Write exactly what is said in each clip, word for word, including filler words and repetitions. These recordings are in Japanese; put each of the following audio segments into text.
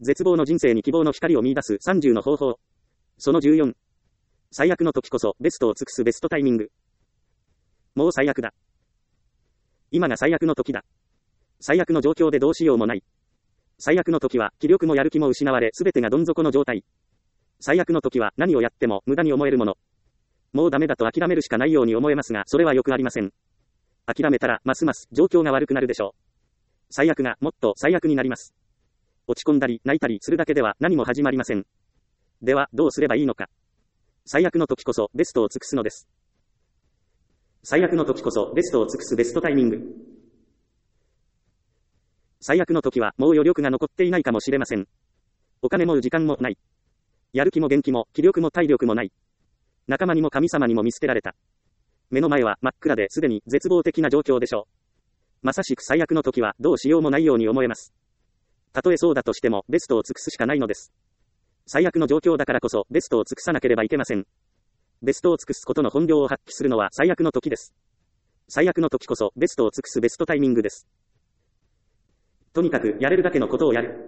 絶望の人生に希望の光を見出すさんじゅうの方法。そのじゅうよん。最悪の時こそベストを尽くすベストタイミング。もう最悪だ。今が最悪の時だ。最悪の状況でどうしようもない。最悪の時は気力もやる気も失われ全てがどん底の状態。最悪の時は何をやっても無駄に思えるもの。もうダメだと諦めるしかないように思えますが、それはよくありません。諦めたらますます状況が悪くなるでしょう。最悪がもっと最悪になります。落ち込んだり泣いたりするだけでは何も始まりません。ではどうすればいいのか。最悪の時こそベストを尽くすのです。最悪の時こそベストを尽くすベストタイミング。最悪の時はもう余力が残っていないかもしれません。お金も時間もない。やる気も元気も気力も体力もない。仲間にも神様にも見捨てられた。目の前は真っ暗ですでに絶望的な状況でしょう。まさしく最悪の時はどうしようもないように思えます。たとえそうだとしてもベストを尽くすしかないのです。最悪の状況だからこそベストを尽くさなければいけません。ベストを尽くすことの本領を発揮するのは最悪の時です。最悪の時こそベストを尽くすベストタイミングです。とにかくやれるだけのことをやる。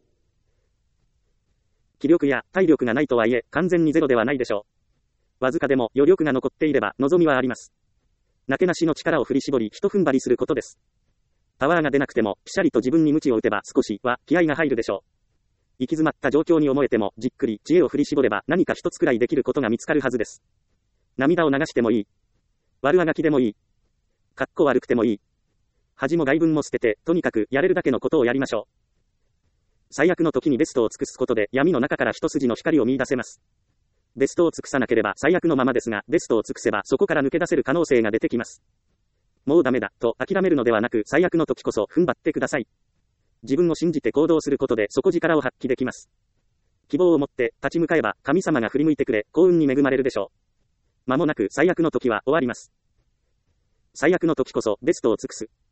気力や体力がないとはいえ完全にゼロではないでしょう。わずかでも余力が残っていれば望みはあります。なけなしの力を振り絞り一踏ん張りすることです。パワーが出なくてもピシャリと自分に鞭を打てば少しは気合が入るでしょう。行き詰まった状況に思えてもじっくり知恵を振り絞れば何か一つくらいできることが見つかるはずです。涙を流してもいい。悪あがきでもいい。かっこ悪くてもいい。恥も外聞も捨てて、とにかくやれるだけのことをやりましょう。最悪の時にベストを尽くすことで闇の中から一筋の光を見出せます。ベストを尽くさなければ最悪のままですが、ベストを尽くせばそこから抜け出せる可能性が出てきます。もうダメだ、と諦めるのではなく、最悪の時こそ踏ん張ってください。自分を信じて行動することで底力を発揮できます。希望を持って立ち向かえば神様が振り向いてくれ、幸運に恵まれるでしょう。間もなく最悪の時は終わります。最悪の時こそベストを尽くす。